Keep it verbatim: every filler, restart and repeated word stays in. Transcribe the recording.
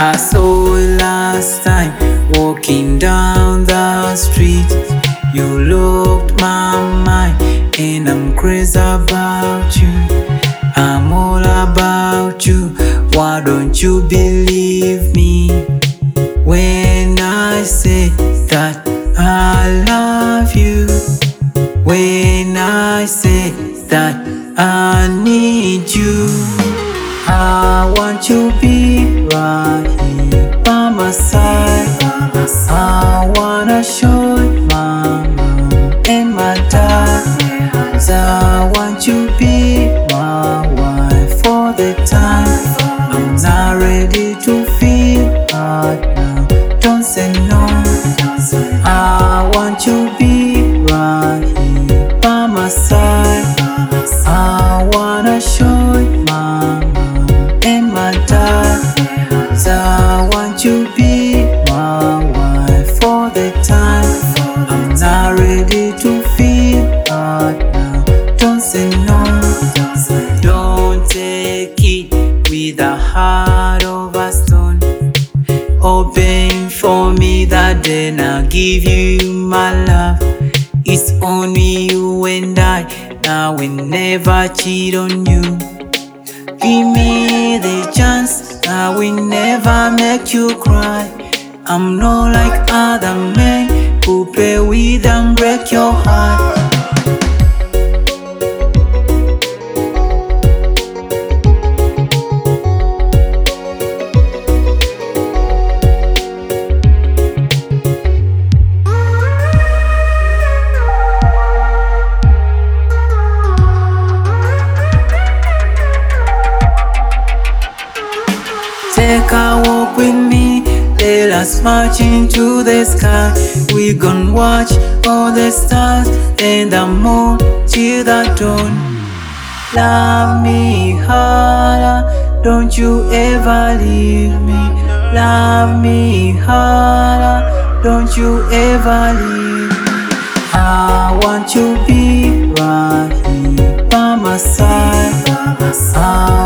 I saw you last time walking down the street. You looked my mind, and I'm crazy about you. I'm all about you. Why don't you believe me when I say that I love you? When I say that I need you, I want you to be right here by my side. I wanna show you my mom and my dad. I want you to be my wife for the time. I'm not ready to feel right now. Don't say no. I want you to be right here by my side. I wanna show you my mom and my dad. I want you to be my wife for the time. I'm not ready to feel right now. Don't say no. Don't take it with a heart of a stone. Open for me that then I'll give you my love. It's only you and I. Now we never cheat on you. Give me the chance. I will never make you cry. I'm not like other men who play with and break your heart. Take a walk with me, let us march into the sky. We gon' watch all the stars and the moon till the dawn. Love me harder, don't you ever leave me. Love me harder, don't you ever leave me. I want you to be right here by my side. I